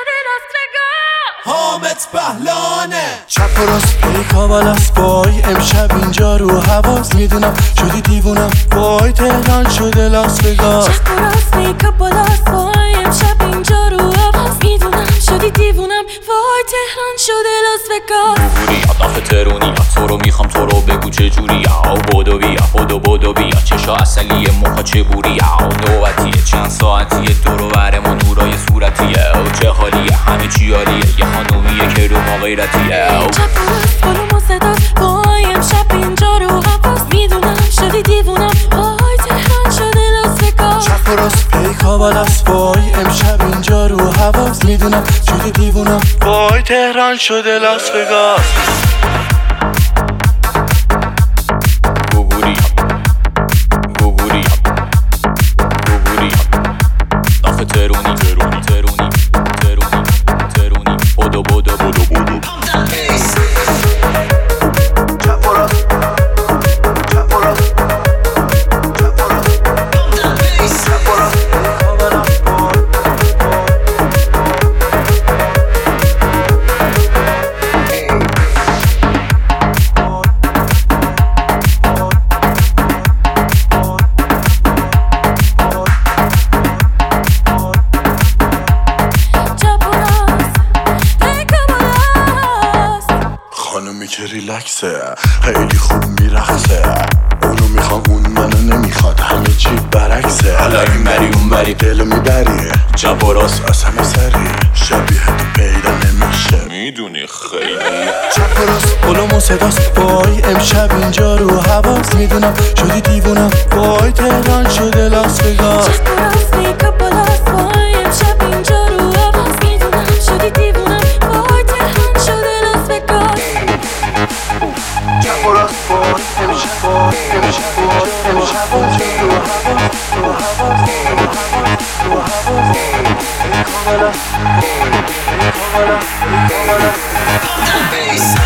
شده لاس وگاس. حامد بهلانه چپ و راست پیکا بالاست وای امشب اینجا رو حواس میدونم شدی دیوونم وای تهران شده لاس وگاس. چپ و راست پیکا بالاست وای امشب اینجا رو حواس میدونم شدی دیوونم وای تهران شده لاس وگاس. بوری آخه ترونی تو رو میخوام تو رو بگو چجوری او بودو بیا بودو بیا چشا اصلیه موها چه بوری او نوبتیه چند ساعتیه دورو برمون نورای صورتیه او چه حالیه همه چی عالیه یه خانومیه که رو ما غیرتیه او چپ و راست بالوم و صداست وای امشب اینجا رو حواس میدونم شدی دیوونم وای تهران شده لاس وگاس. چپ و راست پیکا بالاست وای امشب اینجا رو حواس میدونم شدی دیوونم وای تهران شده لاس وگاس. آخه ترونی بودو خانومی که ریلکسه خیلی خوب میرقصه اونو میخوام اون منو نمیخواد همه چی برعکسه حالا این بری اون بری دلو میبری چپ و راست از همه سری شبیه تو پیدا نمیشه میدونی خیلی چپ و راست قلوم و صداست وای امشب اینجا رو حواس میدونم شدی دیوونم وای تهران شده لاس وگاس. چپ و راست پیکا بالاست وای امشب اینجا رو حواس میدونم شدی دیوونم وای تهران شده لاس وگاس. چپ و راست وای امشب رو حواس